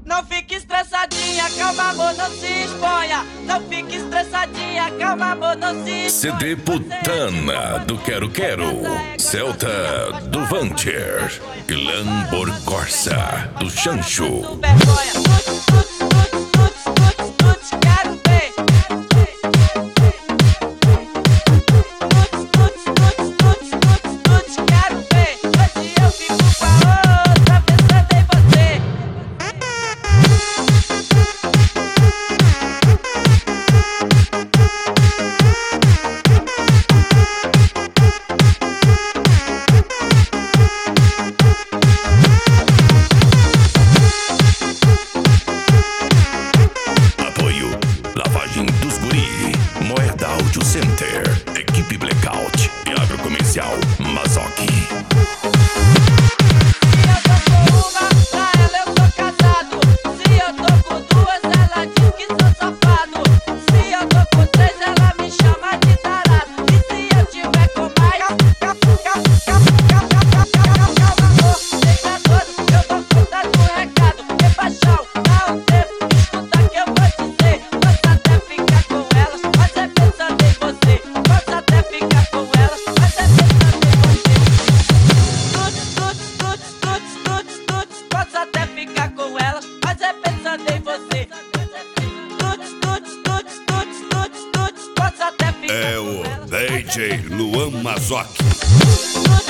Não fique estressadinha, calma amor, não se exponha. Não fique estressadinha, calma amor, não se exponha. CD Putana do Quero Quero, Celta do Vanter e Lambor Corsa do Chancho. Quero ver. Quero ver. Hoje eu fico com a outra pensando em você. Apoio Lavagem dos Guri, Moeda Audio Center, Equipe Blackout e Agrocomercial Mazoki. Se eu tô com uma, pra ela eu tô casado. Se eu tô com duas, ela diz que sou safado. Se eu tô com três, ela me chama de tarado. E se eu tiver com mais, eu dou conta do recado. E paixão, dá um tempo, escuta que eu vou dizer. Posso até ficar com elas, mas é pensando em você. Posso até ficar com elas, mas é pensando em você. Posso até ficar com elas, mas é pensando em você. Posso até ficar É com o elas, DJ Luan Mazoki.